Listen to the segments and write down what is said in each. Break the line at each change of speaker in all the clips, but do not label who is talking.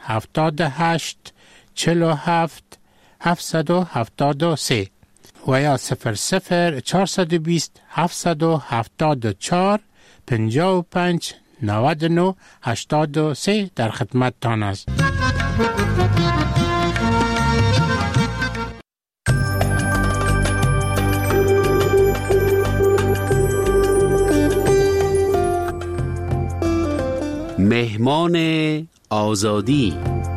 78 47 773 و یا 00 420 774 55 99 83 در خدمت تان است.
مهمان آزادی.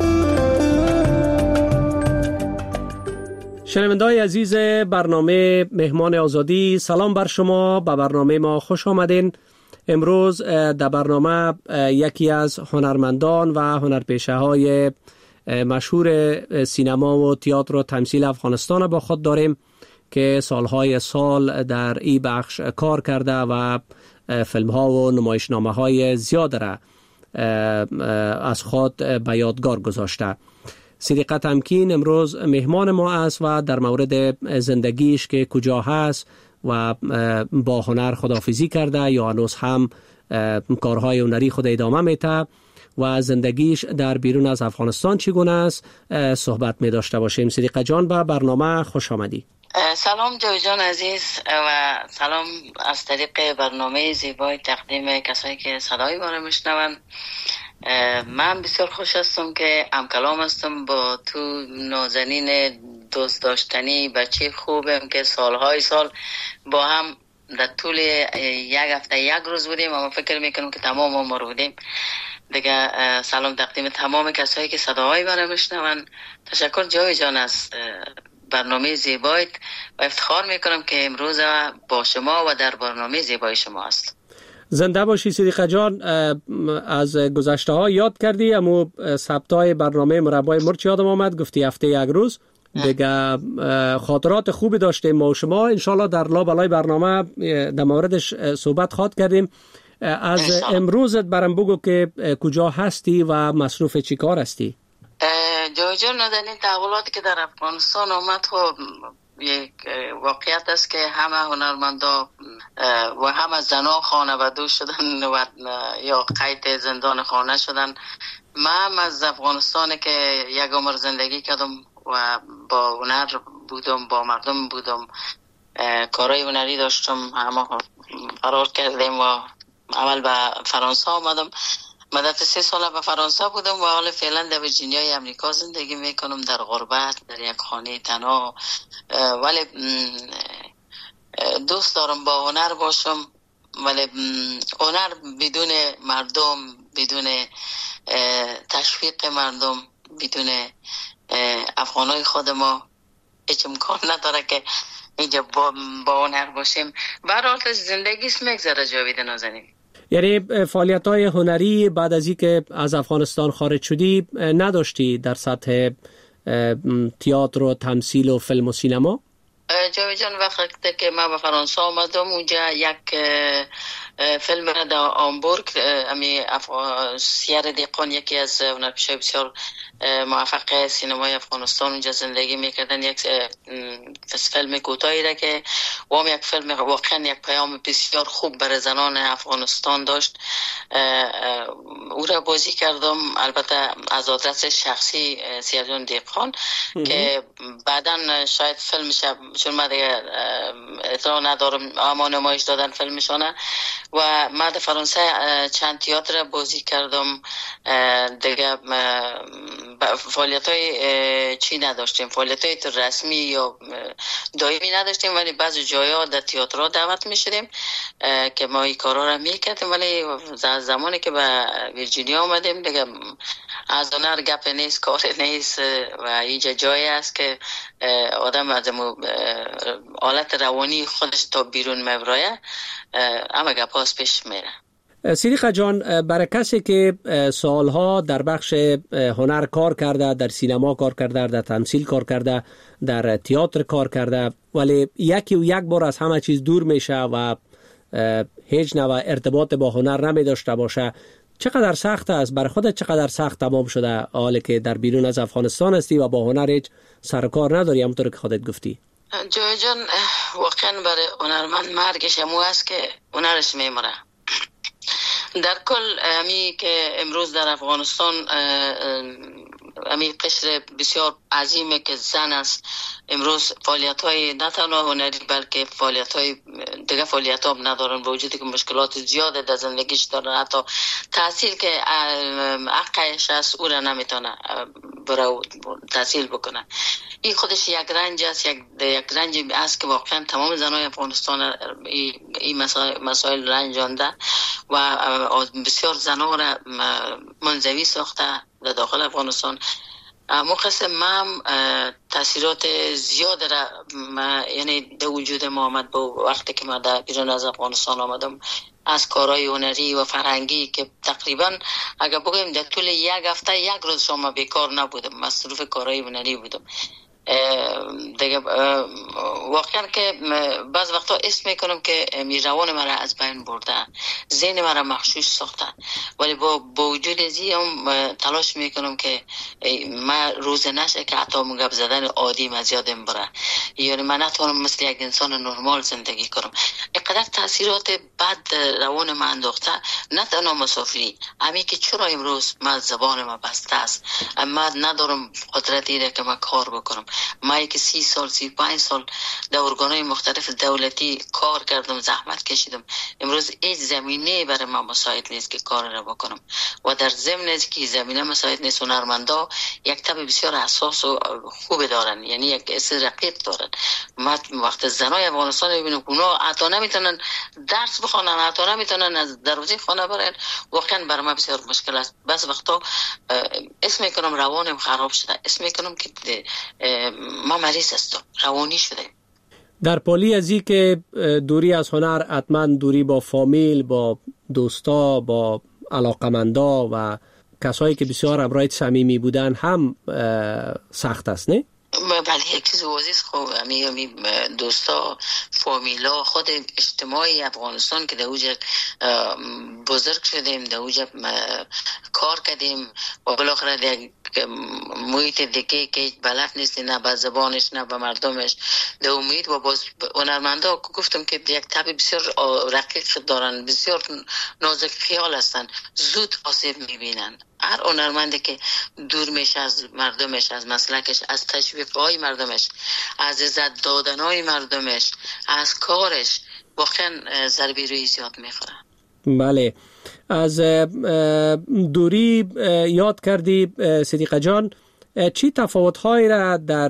شنونده‌های عزیز برنامه مهمان آزادی، سلام بر شما. به برنامه ما خوش آمدین. امروز در برنامه یکی از هنرمندان و هنرپیشه‌های مشهور سینما و تئاتر و تمثیل افغانستان با خود داریم که سالهای سال در این بخش کار کرده و فیلم‌ها و نمایشنامه‌های زیاد را از خود به یادگار گذاشته. صدیقه تمکین امروز مهمان ما است و در مورد زندگیش که کجا هست و با هنر خداحافظی کرده یا هنوز هم کارهای هنری خود ادامه میده و زندگیش در بیرون از افغانستان چگونه است صحبت می داشته باشیم. صدیقه جان، به برنامه خوش آمدی.
سلام جوی جان عزیز و سلام از طریق برنامه زیبای تقدیم کسایی که صدای ما رو میشنون. من بسیار خوش هستم که همکلام هستم با تو نازنین دوست داشتنی بچه خوبم که سالهای سال با هم در طول یک هفته یک روز بودیم اما فکر میکنم که تمام عمر بودیم دیگه. سلام تقدیم تمام کسایی که صداهای ما رو میشنون. تشکر جوی جان از برنامه زیبایت و افتخار میکنم که امروز با شما و در برنامه زیبای شما است.
زنده باشی صدیقه جان. از گذشته ها یاد کردی، اما ثبتای برنامه مربای مرچ یادم آمد، گفتی هفته یک روز دیگه. خاطرات خوبی داشتیم ما و شما. انشالله در لابلای برنامه در موردش صحبت خواهد کردیم. از امروزت برام بگو که کجا هستی و مصروف چی کار هستی؟
جوی جان، در این تحولاتی که در افغانستان آمد خب یک واقعیت است که همه هنرمندا و همه زنان خانواده شدن و یا قید زندان خانه شدن. من از افغانستان که یک عمر زندگی کردم و با هنر بودم، با مردم بودم، کارهای هنری داشتم، همه فرار کردیم و اول به فرانسه آمدم. مدت 3 سال به فرانسه بودم و حالا فعلا در ویرجینیای امریکا زندگی میکنم، در غربت، در یک خانه تنها. ولی دوست دارم با هنر باشم، ولی هنر بدون مردم، بدون تشویق مردم، بدون افغانای خود ما هیچ امکان نداره که اینجا با هنر باشیم. برای زندگی اسم میگذره جاوید نازنین.
یعنی فعالیت‌های هنری بعد از اینکه از افغانستان خارج شدی نداشتی در سطح تئاتر و تمثیل و فیلم و سینما؟
جاوید جان، وقتی که من به فرانسه آمدم اونجا یک فیلم را در آمبورگ، سیر دیقان یکی از هنرپیشه‌های بسیار موفق سینمای افغانستان اونجا زندگی میکردن، یک فیلم کوتاهی را که وام یک فیلم واقعا یک پیام بسیار خوب برای زنان افغانستان داشت. او را بازی کردم، البته از آدرس شخصی سیرجان دیقان که بعداً شاید فیلمش، چون من دیگه اطلاع ندارم، اما نمایش دادن فیلمشانه و من در فرانسه چند تئاتر بازی کردم دیگه. فعالیت‌های چی نداشتیم، فعالیت‌های رسمی یا دائمی نداشتیم، ولی بعضی جاها در تئاترها دعوت می‌شدیم که ما این کارا رو می‌کردیم. ولی زمانی که به ویرجینیا آمدیم دیگه از هنر گپ نیست، کار نیست و اینجا جایی است که آدم از حالت روانی خودش تا بیرون میبره، اما گپاس پیش میره.
صدیقه جان، برای کسی که سالها در بخش هنر کار کرده، در سینما کار کرده، در تمثیل کار کرده، در تئاتر کار کرده، ولی یکی و یک بار از همه چیز دور میشه و هیچ نوع ارتباط با هنر نمی داشته باشه، چقدر سخت است؟ برای خودت چقدر سخت تمام شده حالی که در بیرون از افغانستان هستی و با هنر هیچ سر کار نداری همونطور که خودت گفتی؟
جوی جان، واقعا برای هنرمند مرگش همو است که هنرش میمره. در کل همی که امروز در افغانستان همین قشر بسیار عظیمه که زن است امروز فعالیت‌های نه تنها هنری بلکه فعالیت‌های دیگه فعالیت‌ها هم ندارن، با وجودی که مشکلات زیاده در زندگیش دارن، حتی تحصیل که حقش است او را نمیتونه برای تحصیل بکنه. این خودش یک رنج است، یک رنج است که واقعا تمام زنای افغانستان این مسائل رنجانده و بسیار زنها را منزوی ساخته در داخل افغانستان. مقصد من تاثیرات زیاد را یعنی در وجود ما آمد با وقتی که من در بیرون از افغانستان آمدم، از کارهای هنری و فرهنگی که تقریبا اگر بگویم در طول یک هفته یک روز شما بیکار نبودم، مصروف کارهای هنری بودم. دیگه واقعا که بعض وقتا اسم میکنم که روان مرا از بین برده، ذهن مرا مغشوش ساخته، ولی با وجود ازی هم تلاش میکنم که من روز نشه که حتی گپ زدن عادی مزیادم بره، یعنی من نتونم مثل یک انسان نرمال زندگی کنم. اینقدر تاثیرات بد روان من انداخته، نه تنها مسافری، همین که چرا امروز من زبان ما بسته است، من ندارم قدرتی را که من کار بکنم. من که 30 سال 35 سال در ارگان‌های مختلف دولتی کار کردم، زحمت کشیدم، امروز هیچ زمینه برای من مساعد نیست که کار را بکنم و در ضمن از که زمینه مساعد نیست، هنرمندا یک طبع بسیار حساس و خوب دارن، یعنی یک حس رقیق دارن. ما وقت زنای افغانستان ببینم اونا حتی نمیتونن درس بخونن، حتی نمیتونن از دروازه خانه برن، واقعا برای من بسیار مشکل است. بعض وقتا اسم میکنم روانم خراب شده، اسم میکنم که ما مریض هستم، روانی شده.
در پالی ازی که دوری از هنر حتما دوری با فامیل، با دوستا، با علاقمندا و کسایی که بسیار همراه صمیمی بودن هم سخت است، نه؟
بله، یک چیز واضح خوب همین دوستا، فامیلا، خود اجتماعی افغانستان که در اوج بزرگ شدیم، در اوج کار کردیم و بالاخره در محیط دیگه که بلد نیستی، نه به زبانش نه به مردمش، در امید و باز هنرمندا گفتم که یک طبع بسیار رقیق دارن، بسیار نازک خیال هستن، زود آسیب میبینن. هر هنرمندی که دور میشه از مردمش، از مسلکش، از تشویق‌های مردمش، از عزت دادن‌های مردمش، از کارش، واقعا ضربه روی زیاد میخوره.
بله، از دوری یاد کردی صدیقه جان، چی تفاوت‌هایی را در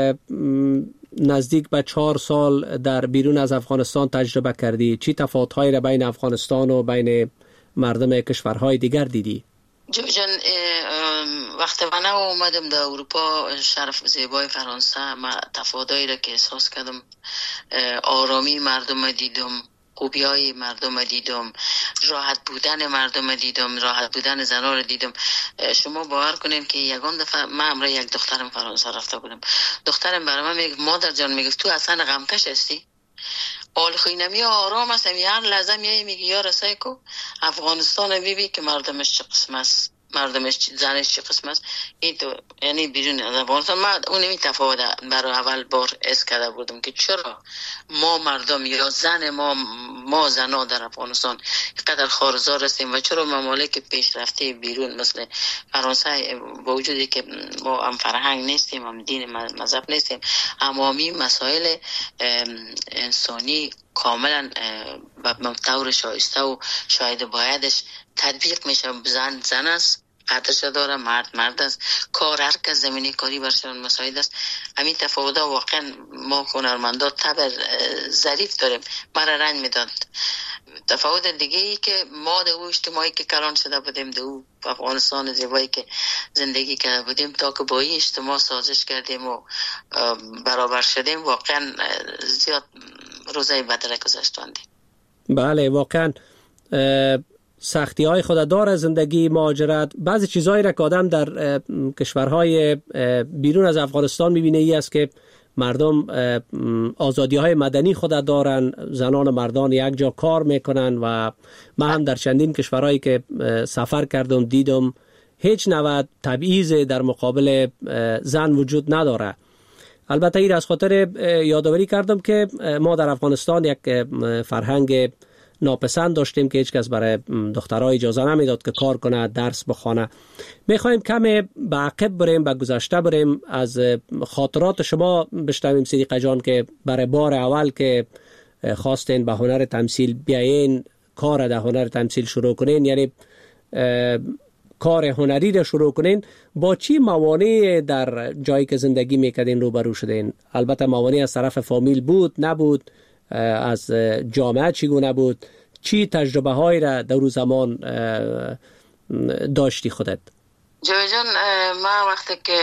نزدیک به 4 سال در بیرون از افغانستان تجربه کردی؟ چی تفاوت‌هایی را بین افغانستان و بین مردم کشورهای دیگر دیدی؟
جان، وقتی من اومدم در اروپا، شرف زیبای فرانسه، من تفاوتایی را که احساس کردم، آرامی مردم دیدم، خوبیای مردم دیدم، راحت بودن مردم دیدم، راحت بودن زنان رو دیدم. شما باور کنین که یگان دفعه من همراه یک دخترم فرانسه رفته بودم، دخترم برای من میگه مادر جان، میگه تو اصلا غمکش هستی؟ حال خوینمی آرام است، هر لحظه میگه یا رسای کو افغانستان بیبی که مردمش چه قسم است، مردمش زنش چه قسم است. این تو یعنی بیرون از افغانستان من اون تفاوت برای اول بار حس کرده بودم که چرا ما مردم یا زن ما زنا در افغانستان اینقدر خارزار هستیم و چرا ممالک پیشرفته بیرون مثل فرانسه با وجودی که ما هم فرهنگ نیستیم، هم دین مذهب نیستیم، اما مسائل انسانی کاملا به طور شایسته و شاید بایدش تطبیق میشه. زن است، قدرش داره، مرد است، کار هر کس زمینه کاری برشان مساعد است. همین تفاوت واقعا ما هنرمندا طبع ظریف داریم، مرا رنج میداد. تفاوت دیگه ای که ما در اجتماعی که کلان شده بودیم، در افغانستان زیبایی که زندگی کرده بودیم، تا که با این اجتماع سازش کردیم و برابر شدیم، واقعا زیاد روزای بدره گذشتاندیم.
بله، واقعا سختی های خود داره زندگی، مهاجرت، بعضی چیزهایی را که آدم در کشورهای بیرون از افغانستان میبینه ای است که مردم آزادی های مدنی خود دارن، زنان و مردان یک جا کار میکنن و من هم در چندین کشورهایی که سفر کردم دیدم هیچ نوع تبعیض در مقابل زن وجود نداره. البته این از خاطر یادآوری کردم که ما در افغانستان یک فرهنگ ناپسند داشتیم که هیچ کس برای دخترها اجازه نمیداد که کار کنه، درس بخونه. میخوایم کمی به عقب بریم، به گذشته بریم، از خاطرات شما بشنویم صدیقه جان که برای بار اول که خواستین به هنر تمثیل بیاین، کار در هنر تمثیل شروع کنین، یعنی کار هنری را شروع کنین، با چی موانع در جایی که زندگی میکردین روبرو شدین؟ البته موانع از طرف فامیل بود، نبود؟ از جامعه چگونه بود؟ چی تجربه هایی را در روز زمان داشتی خودت؟
جوی جان، من وقتی که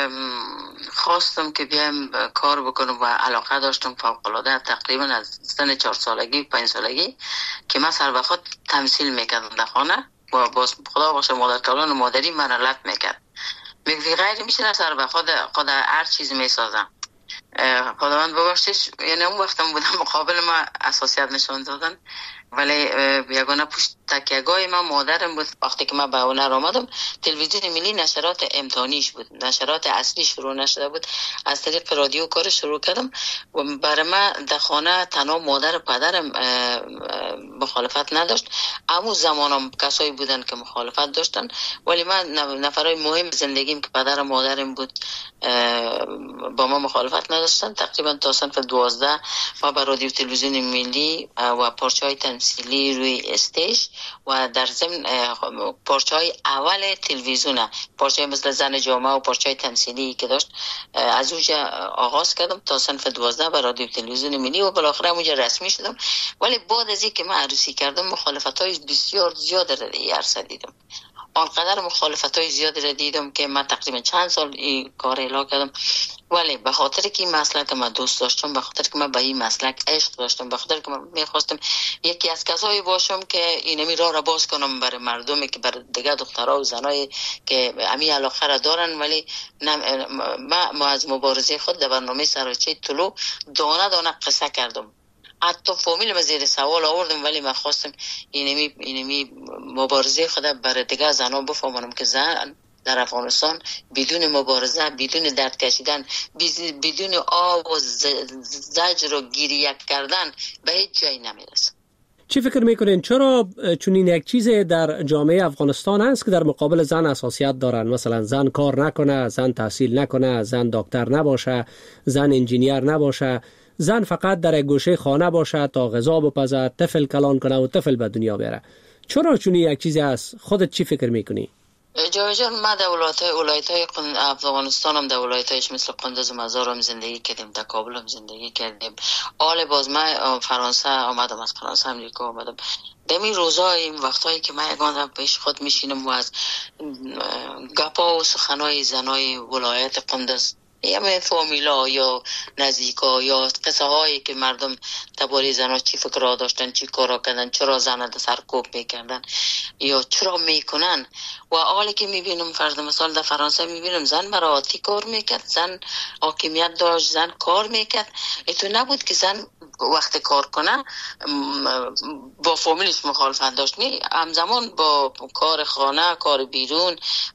خواستم که بیایم کار بکنم و علاقه داشتم فوق‌العاده، تقریبا از سن 4 سالگی 5 سالگی که من سر به خود تمثیل میکردم در خانه و باز خدا باشه مادر کلان و مادری من علت میکرد، میگوی غیر میشه سر به خود هر چیز میسازم. خداوند ببخشش، یعنی اون وقتم بودم مقابل ما اساسیت نشان دادن، ولی یگانه پشت تکیه‌گاه من مادرم بود. وقتی که من به هنر آمدم، تلویزیون ملی نشرات امتحانیش بود، نشرات اصلی شروع نشده بود، از طریق رادیو کار شروع کردم و برای من در خانه تنها مادر و پدرم مخالفت نداشت. اما زمانم کسایی بودن که مخالفت داشتن، ولی من نفرای مهم زندگیم که پدر و مادرم بود با ما مخالفت نداشتن. تقریبا تا صنف 12 ما به رادیو تلویزیون ملی و پارچه‌های تمثیلی روی استیج و در ضمن پارچه‌های اول تلویزیون، پارچه مثل زن جامعه و پارچه‌های تمثیلی که داشت، از اونجا آغاز کردم تا صنف 12 به رادیو تلویزیون ملی و بالاخره اونجا رسمی شدم. ولی بعد از اینکه من عروسی کردم مخالفت‌های بسیار زیاد را دیدم. آنقدر مخالفت‌های زیاد را دیدم که من تقریبا چند سال این کار اعلام کردم، ولی به خاطر که این مسلک من دوست داشتم، به خاطر که من به این مسلک عشق داشتم، به خاطر که من می‌خواستم یکی از کسایی باشم که اینمی راه را باز کنم برای مردمی که برای دیگه دخترها و زنایی که امی علاقه را دارن. ولی ما از مبارزه خود در برنامه سراچه طلوع دانه دانه قصه کردم، حتی فامیل زیر سوال آوردم، ولی من خواستم اینمی مبارزه خود برای دیگه زنان بفهمونم که زن در افغانستان بدون مبارزه، بدون درد کشیدن، بدون آب و زجر و گریه کردن به هیچ جایی نمیرسه.
چی فکر میکنین چرا چنین یک چیز در جامعه افغانستان هست که در مقابل زن اساسیت دارن؟ مثلا زن کار نکنه، زن تحصیل نکنه، زن دکتر نباشه، زن انجینیر نباشه، زن فقط در گوشه خانه باشه تا غذا بپزه، طفل کلان کنه و طفل به دنیا بیاره. چرا چنین یک چیزی هست؟ خودت چی فکر میکنی؟
جان، ما در ولایت‌های افغانستان هم در ولایت‌هایش مثل قندوز و مزار هم زندگی کردیم، در کابل هم زندگی کردیم. حال باز من فرانسه آمدم، از فرانسه امریکا آمدم. دمی روزا این وقتایی که من یگان پیش خود میشینم و از گپا و سخنای زنای ولایت قندوز یا فامیلا یا نزدیکا یا قصه هایی که مردم درباره زنها چی فکر را داشتن، چی کارا کردن، چرا زن در سرکوب میکردن یا چرا میکنن، و حالی که میبینم فرض مثال در فرانسه میبینم زن براتی کار میکرد، زن حاکمیت داشت، زن کار میکرد. تو نبود که زن وقت کار کنه با فامیلش مخالفت داشت، نه، همزمان با کار خانه، کار بیرون،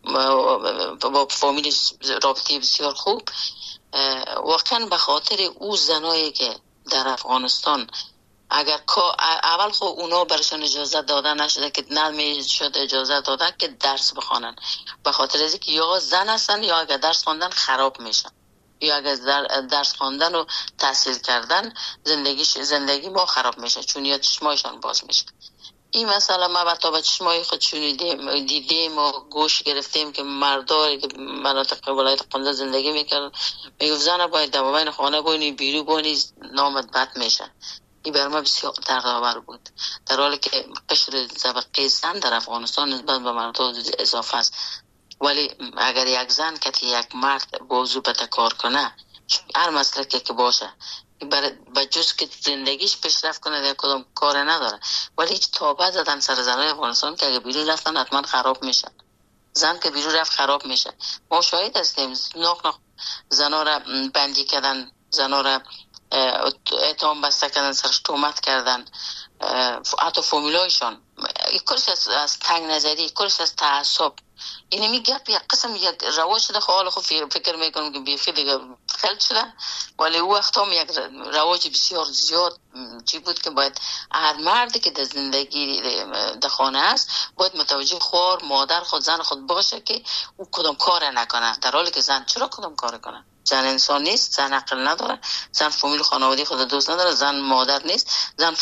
با فامیلش رابطه بسیار خوب. واقعا به خاطر او زنایی که در افغانستان اگر اول خب اونا برشان اجازه داده نشده که نمیشد اجازه داده که درس بخوانن، به خاطر از اینکه یا زن هستن یا اگر درس خواندن خراب میشن، یا اگر درس خواندن و تحصیل کردن زندگی ما خراب میشه، چون یا چشمایشان باز میشه. این مسئله ما تا به چشمای خود دیدیم و گوش گرفتیم که مردایی که مناطق ولایت قندوز زندگی میکردن میگفت زن باید در بین خانه بونی، بیرو بونی، نامت بد میشه. این برای ما بسیار دردآور بود، در حالی که قشر طبقه زن در افغانستان نسبت به مردان اضافه است. ولی اگر یک زن که یک مرد بازو بده کار کنه، هر مسلکی که باشه، به جز که زندگیش پیشرفت کنه در کدام کار نداره، ولی هیچ تابه زدن سر زنای افغانستان که اگه بیرون رفتن حتما خراب میشن. زن که بیرون رفت خراب میشه. ما شاهد هستیم ناخ زنا را بندی کردن، زنا را اتهام بسته کردن، سرش تهمت کردن، حتی فامیلایشان. کلش از تنگ نظری، کلش از تعصب. اینه میگه یک قسم یک رواج شده. خب فکر میکنم که بیخی دیگه متدخل شدن، ولی او وقت هم یک رواج بسیار زیاد چی بود که باید هر مردی که در زندگی در خانه است باید متوجه خوار مادر خود زن خود باشه که او کدام کار نکنه، در حالی که زن چرا کدام کار کنه؟ زن انسان نیست، زن عقل نداره، زن فامیل خانواده خود دوست نداره، زن مادر نیست، زن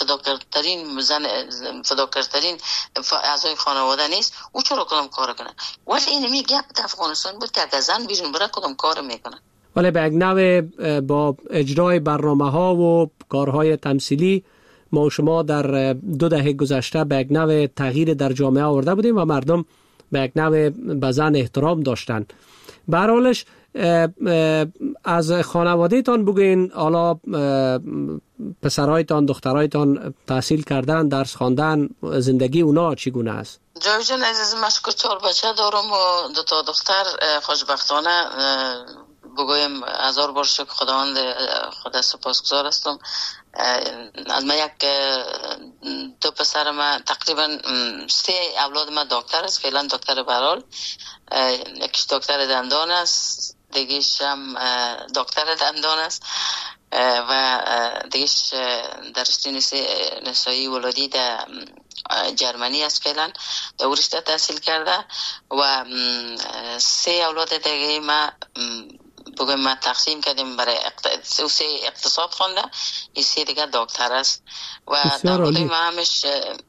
فداکارترین اعضای خانواده نیست، او چرا کدام کار کنه؟ ولی این گپ در افغانستان بود که اگر زن بیرون بره کدام کار میکنه.
ولی به یک نوع با اجرای برنامه‌ها و کارهای تمثیلی ما و شما در 2 دهه گذشته به یک نوع تغییر در جامعه آورده بودیم و مردم به یک نوع به زن احترام داشتن. به هر حالش از خانواده تان بگوین، حالا پسرایتان دخترایتان تحصیل کردن، درس خواندن، زندگی اونا چگونه است؟
جاوید جان عزیز، من 4 بچه دارم و 2 تا دختر. خوشبختانه بگویم 1000 بار شکر خداوند خدا سپاسگزار هستم. از من 2 پسر من تقریبا 3 اولاد من دکتر است. فعلا دکتر برال، یکیش دکتر دندان است، دیگه‌ش هم دکتر دندان است و دیگه‌ش در رشته نسایی ولادی در جرمنی است. فعلا در رشته تحصیل کرده و 3 اولاد دیگه ما بگویم ما تقسیم کردیم برای اقتصاد خونده، این 3 دیگه دکتر است و در واقع ما همش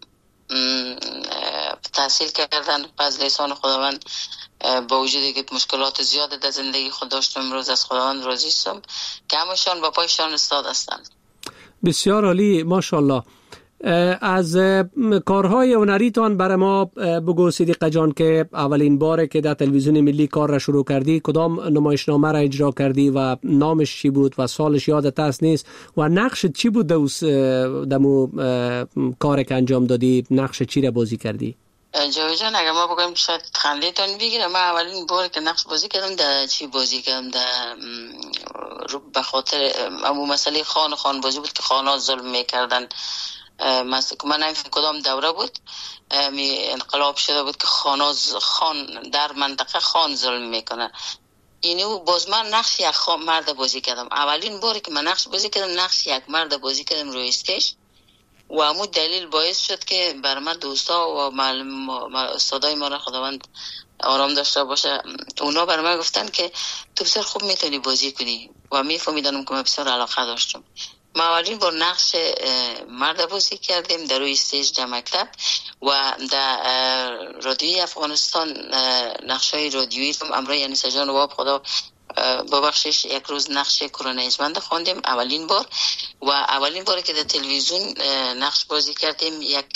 تحصیل کردن پس لیسان خداوند. با وجودی که مشکلات زیاد در زندگی خود داشتم، امروز از خداوند راضی هستم که همشان با پایشان استاد هستند.
بسیار عالی، ماشاءالله. از کارهای هنریتان برای ما بگو صدیقه جان که اولین باره که در تلویزیون ملی کار را شروع کردی کدام نمایشنامه را اجرا کردی و نامش چی بود و سالش یادت است نیست و نقشت چی بود دمو کار که انجام دادی؟ نقش چی را بازی کردی؟
جاوید جان اگر ما بگم شاید خنده‌تان بگیره، من اولین بار که نقش بازی کردم در چی بازی کردم در به خاطر امو مسئله خان بازی بود که خان‌ها ظلم میکردن. من نمی‌فهم کدام دوره بود انقلاب شده بود که خان در منطقه خان ظلم میکنه. اینو باز من نقش یک مرد بازی کردم. اولین باری که من نقش بازی کردم نقش یک مرد بازی کردم روی استیج و همون دلیل باعث شد که بر من دوستا و استادای ما را خداوند آرام داشته باشه، اونا بر من گفتن که تو بسیار خوب میتونی بازی کنی و میفهمیدم که من بسیار علاقه داشتم. ما اولین بار نقش مرد بازی کردیم در روی استیج در مکتب و در رادیوی افغانستان نقشای رادیویی رو امرای یعنی سجان واب خدا ببخشش یک روز نقش کرونیزمند خواندیم اولین بار و اولین بار که در تلویزیون نقش بازی کردیم یک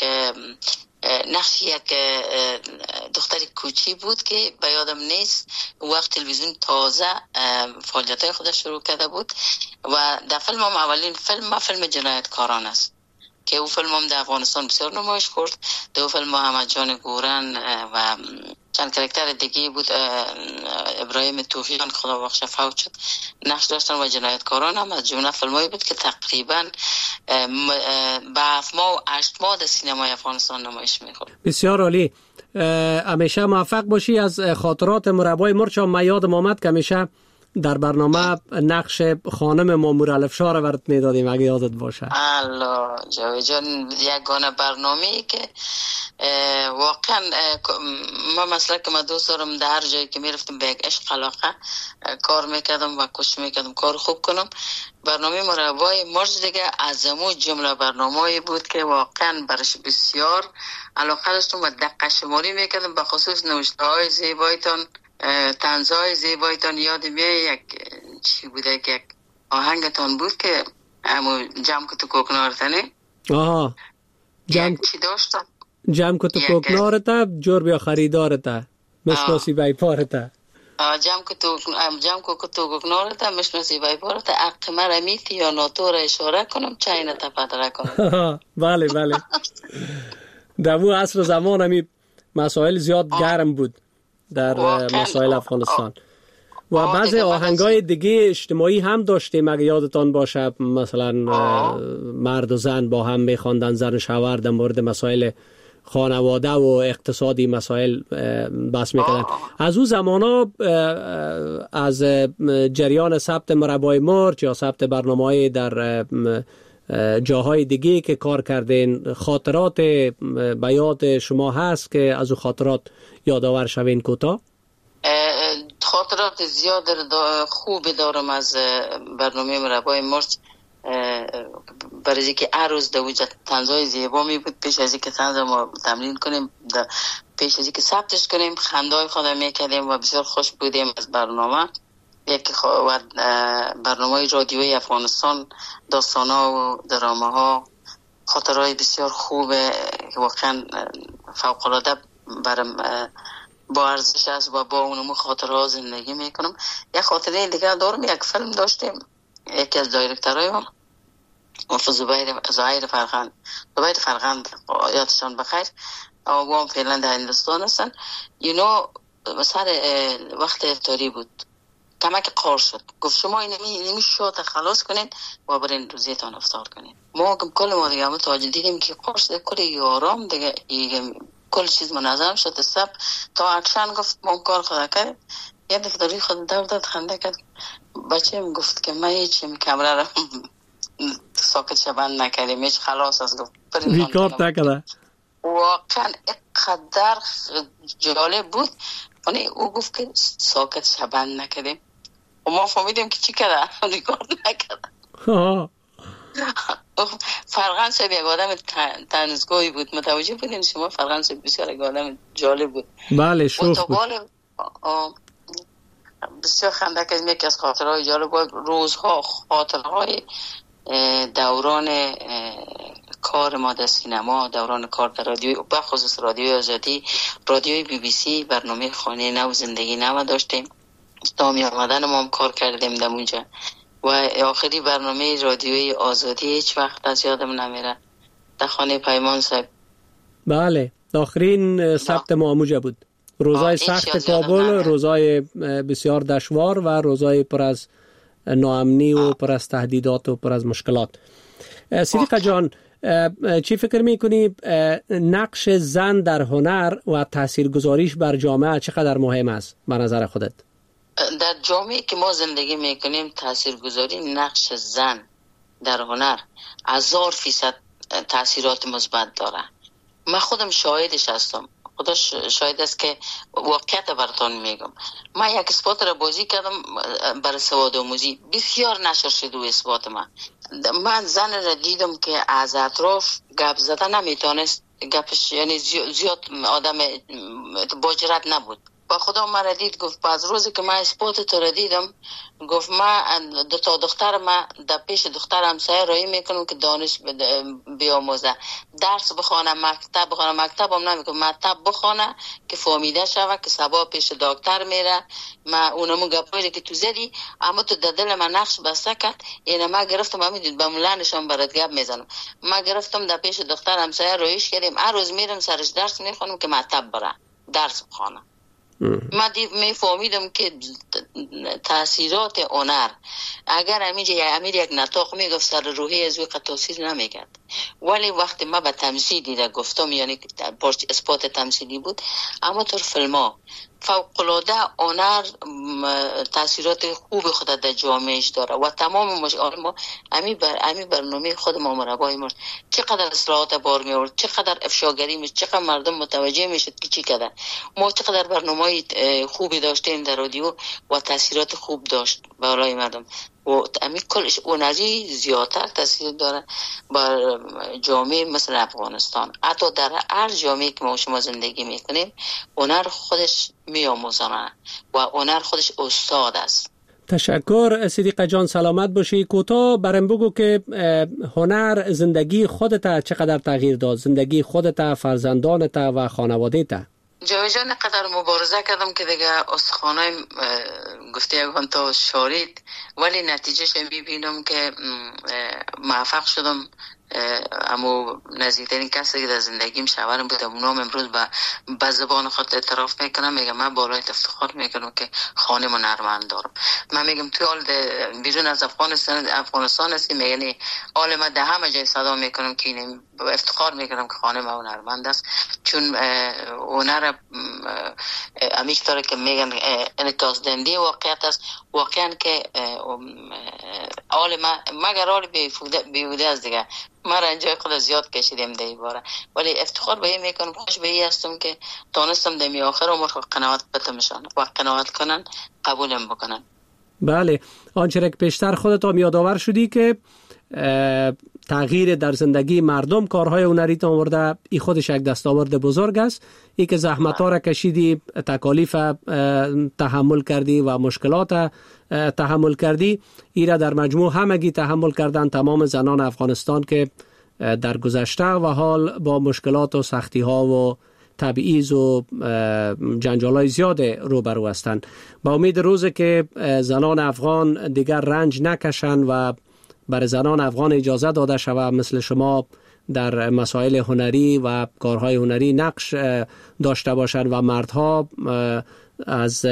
دختر کوچی بود که به یادم نیست، وقت تلویزیون تازه فعالیت‌های خودش شروع کرده بود و در فیلم هم اولین فیلم جنایتکاران است که او فیلم هم در افغانستان بسیار نمایش خورد. دو فیلم احمد جان گورن و چند کاراکتر دیگه بود، ابراهیم توفیقان خدا بخشه فوت شد نقش داشتن و جنایتکاران هم از جمله فیلمایی بود که تقریبا به 7 ماه و 8 ماه در سینمای افغانستان نمایش می‌خورد.
بسیار عالی، همیشه موفق باشی. از خاطرات مربای مرچا ما یادم آمد که همیشه در برنامه نقش خانم مامور الفشا را برات میدادیم اگه یادت باشه.
الله جاوید جان، یگانه برنامه‌ای که واقعا ما مثلا که ما دوست دارم در هر جایی که میرفتم به یک عشق علاقه کار میکردم و کوشش میکردم کار خوب کنم. برنامه مربای مرچ دیگه از همون جمله برنامه‌ای بود که واقعا برش بسیار علاقه داشتم و دقیق شماری میکردم، به خصوص نوشته‌های زیبایتان، طنزهای زیبایتان. یاد میاد یک چی بوده که یک آهنگتان بود که همو جمع که تو کوکنارتنه.
آها،
چی داشتم؟
جمع که تو کوکنارتا جور بیا خریدارتا مشناسی بای پارتا.
جمع که تو کوکنارتا مشناسی بای پارتا. حق مرا میتی یا ناتو را اشاره کنم چای نتپدره کنم.
بله بله. در اون عصر زمان همی مسائل زیاد گرم بود در مسائل افغانستان و بعضی آهنگای دیگه اجتماعی هم داشتیم اگه یادتان باشه، مثلا مرد و زن با هم میخواندن، زن و شوهر در مورد مسائل خانواده و اقتصادی مسائل بحث میکردن. از اون زمانا از جریان ثبت مربای مرچ یا ثبت برنامه‌های در جاهای دیگه که کار کردین، خاطرات به یاد شما هست که از اون خاطرات یادآور شوین کوتاه؟
خاطرات زیاد خوب دارم از برنامه مربای مرچ. برای که هر روز دوجه طنزهای زیبا می بود. پیش از اینکه طنز ما تمرین کنیم، پیش از اینکه ثبتش کنیم، خنده‌های خودم میکردیم و بسیار خوش بودیم از برنامه. یکی برنامه رادیوی افغانستان، داستان‌ها و درامه‌ها، خاطرهای بسیار خوبه که واقعا فوق‌العاده برام با ارزش است و با اونم خاطرها زندگی میکنم. یک خاطره دیگه دارم، یک فیلم داشتیم، یکی از دایرکتورای ما زهیر فرغند یادشان بخیر، و هم فعلا در هندوستان هستن. مثلا وقت افطاری بود، کمک قار شد، گفت شما اینمی شات خلاص کنین و برین روزیتان افطار کنین. ما کل ما دیگه متوجه دیدیم که قار شده، کل یارام دیگه کل چیز منظم شد. سب تا اکشن گفت ما کار خدا کرد. یه دفتری خود داد خنده کرد. بچه هم گفت که من هیچیم کمره را ساکت شبند نکردیم، هیچ خلاص است. گفت
ریکارد نکرده.
واقعا اقدر جالب بود. او گفت که ساکت شبند نکردیم و ما فهمیدیم که چی کرده، ریکارد نکرده. فرغند صاحب یک آدم تنزگوی بود، متوجه بودین شما؟ فرغند صاحب بسیار یک آدم جالب بود.
بله شوخ بود.
بسیار خنده که یکی از خاطرهای جالب بود. روزها خاطرهای دوران کار ما در سینما، دوران کار در رادیوی، بخصوص رادیوی آزادی، رادیوی BBC، برنامه خانه نو زندگی نو داشتیم. تا می آمدن ما هم کار کردیم در اونجا و آخری برنامه رادیوی آزادی هیچ وقت از یادم نمیره، در خانه پیمان صاحب.
بله آخرین ثبت ما اونجا بود. روزای سخت کابل، روزای بسیار دشوار و روزای پر از ناامنی و پر از تهدیدات و پر از مشکلات. صدیقه جان، چی فکر میکنی نقش زن در هنر و تاثیرگذاریش بر جامعه چقدر مهم است به نظر خودت؟
در جامعه که ما زندگی میکنیم تاثیرگذاری نقش زن در هنر 1000% تاثیرات مثبت داره. من خودم شاهدش هستم، خدا شاهد است که واقعیت براتون میگم. من یک اسپات را بازی کردم برای سواد آموزی، بسیار نشر شد و اسپات من زن را دیدم که از اطراف گپ زدن نمیتونست، گپش یعنی زیاد آدم با جرأت نبود. با خدا من را دید، گفت از روزی که من اسپات تو را دیدم، گفت من دو تا دختر من در پیش دختر همسایه رایی میکنم که دانش بیاموزه، درس بخونه، مکتب هم نمیکنم، مکتب بخونه که فهمیده شوه که سبا پیش دکتر میره. من اونمو گپایی که تو زدی اما تو در دل من نقش بسته کرد. اینه من گرفتم همین به مولانشان برات گپ میزنم. من گرفتم در پیش دختر همسایه رایش کردیم، هر روز میرم سرش درس میخونم که مکتب بره درس بخونه. من میفهمیدم که تاثیرات هنر، اگر امیر یک نطاق میگفت سر روحی از وی تاثیر نمیکرد، ولی وقتی من به تمثیل دیده گفتم، یعنی اسپات تمثیلی بود، اما تو فیلم ها فوق‌العاده هنر تاثیرات خوب خود در جامعهش داره و تمام ما امی برنامه خود ما مربای مرد چقدر اصلاحات بار می آورد، چقدر افشاگری میشه، چقدر مردم متوجه میشد که چی کردن. ما چقدر برنامه خوبی داشتیم در رادیو و تاثیرات خوب داشت برای مردم و امی کلش اونجی زیادتر تاثیر داره بر جامعه مثل افغانستان. حتی در هر جامعه که ما شما زندگی میکنیم هنر خودش میآموزانه و هنر خودش استاد است.
تشکر صدیقه جان، سلامت باشی. کوتاه برام بگو که هنر زندگی خودت چقدر تغییر داد، زندگی خودت، فرزندانت و خانواده‌ت؟
جان قدر مبارزه کردم که دیگه استخوانای گفته یکان تا شارید، ولی نتیجهش میبینم که موفق شدم امو نزدیکترین کسی که در زندگیم شوهرم بود، اونام امروز به زبان خود اعتراف میکنم، میگم من بالای افتخار میکنم که خانه من هنرمند دارم. من میگم توی حال بیرون از افغانستان هستی، میگن حال من در همه جای صدا میکنم که این افتخار میکنم که خانه من هنرمند است، چون هنر همیشه طوری که میگن انعکاس دهنده واقعیت است. واقعا که حال من مگر حال بیهوده است دیگه، من رنجای خود زیاد کشیدم در این باره، ولی افتخار به این میکنم، خوش به این هستم که تانستم دمی آخر عمر قناعت بتمشان و قناعت کنن قبولم بکنن.
بله، آنچه که پیشتر خودت هم یادآور شدی که تغییر در زندگی مردم کارهای هنری تا آورده، ای خودش یک دستاورد بزرگ است. ای که زحمت ها را کشیدی، تکالیف تحمل کردی و مشکلات تحمل کردی، ای را در مجموع همگی تحمل کردن تمام زنان افغانستان که در گذشته و حال با مشکلات و سختی ها و تبعیض و جنجال های زیاد روبرو هستند. با امید روزی که زنان افغان دیگر رنج نکشند و برای زنان افغان اجازه داده شود مثل شما در مسائل هنری و کارهای هنری نقش داشته باشند و مردها از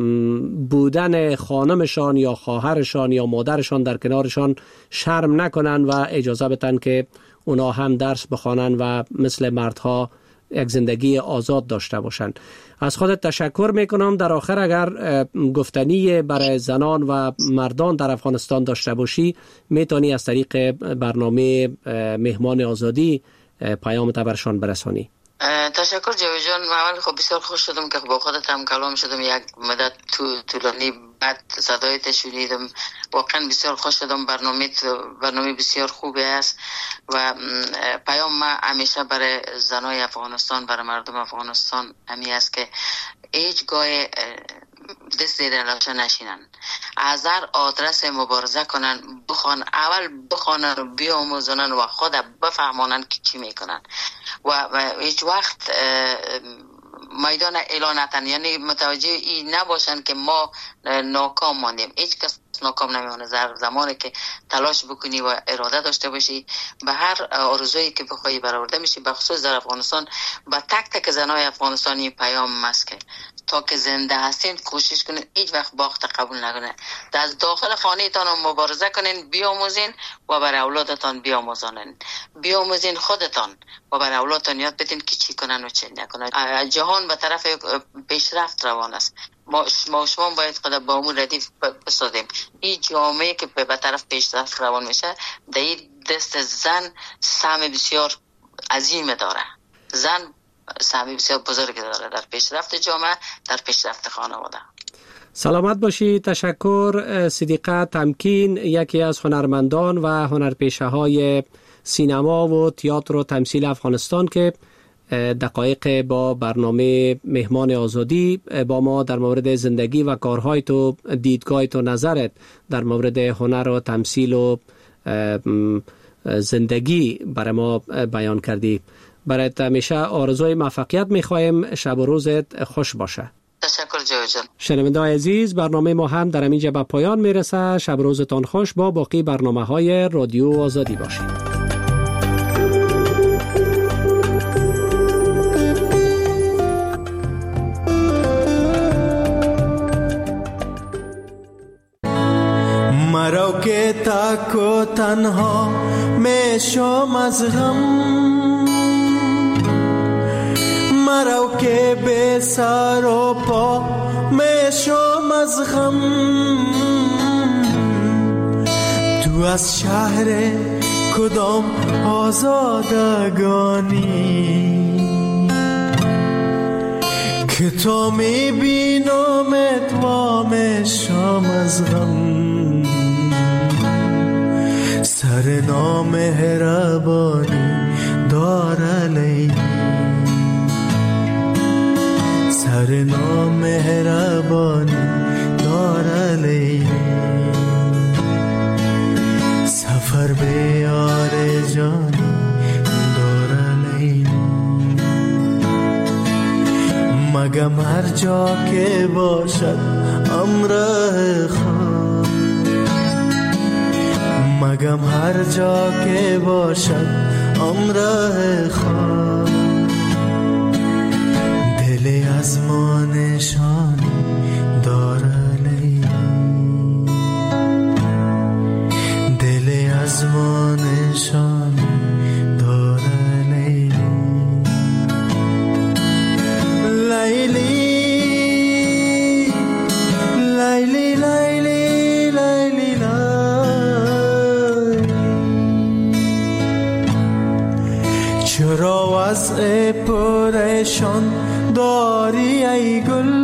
بودن خانمشان یا خواهرشان یا مادرشان در کنارشان شرم نکنند و اجازه بدن که اونا هم درس بخوانند و مثل مردها یک زندگی آزاد داشته باشند. از خودت تشکر میکنم. در آخر اگر گفتنی برای زنان و مردان در افغانستان داشته باشی، میتونی از طریق برنامه مهمان آزادی پیامت برشان برسانی.
تشکر جاوید جان. من خب بسیار خوش شدم که با خودت هم کلام شدم، یک مدت طولانی بعد صدایت شنیدم، واقعا بسیار خوش شدم. برنامه بسیار خوبی است و پیام ما همیشه برای زنای افغانستان، برای مردم افغانستان همی است که هیچ گاه دست زیر لاشا نشینن، از هر آدرس مبارزه کنن، اول بخوانن و بیاموزنن و خود بفهمانن که چی میکنن و هیچ وقت میدان اعلانتن، یعنی متوجه این نباشن که ما ناکام ماندیم. هیچ کس ناکام نمیمونه. زمانی که تلاش بکنی و اراده داشته باشی، به هر آرزویی که بخوای برآورده میشی. به خصوص در افغانستان با تک تک زنای افغانستانی پیام است که تا که زنده هستین کوشش کنین هیچ وقت باخت قبول نکنین، از داخل خانه تان مبارزه کنین، بیاموزین و بر اولادتان بیاموزین خودتان و بر اولادتان یاد بدین که چی کنن و چی نکنن. جهان به طرف پیشرفت روان است. ما شما باید خود با امور ردیف بسازیم. این جامعه که به طرف پیشرفت روان میشه، در این دست زن سهم بسیار عظیم داره. زن سهمی بسیار بزرگ داره در پیشرفت جامعه، در پیشرفت خانواده.
سلامت باشی. تشکر. صدیقه تمکین، یکی از هنرمندان و هنرپیشه های سینما و تئاتر و تمثیل افغانستان که دقایق با برنامه مهمان آزادی با ما در مورد زندگی و کارهای تو، دیدگاه تو، نظرت در مورد هنر و تمثیل و زندگی برای ما بیان کردی. برایت همیشه آرزوی موفقیت میخوایم. شب و روزت خوش باشه.
تشکر جاوید جان.
شنونده‌های عزیز، برنامه ما هم در اینجا به پایان میرسه. شب و روزتان خوش. با باقی برنامه‌های رادیو آزادی باشید.
مرو که تک و تنها میشم از غم، مرو که بے سر و پا میشم از غم. تو از شهر کدام آزادگانی که تو میبینمت و میشم از غم. سر نامهربانی داره لیلی، سر نامهربانی داره لیلی. سفر به یار جانی داره لیلی. مگم هر جا که باشد امر خود، مگم هر جا که باشد امراه خواهد دلی از ما نشان داره لیلی دلی از ما نشان داره لیلی لیلی لیلی لیلی لیلی چرا وضع پریشان داری ای گل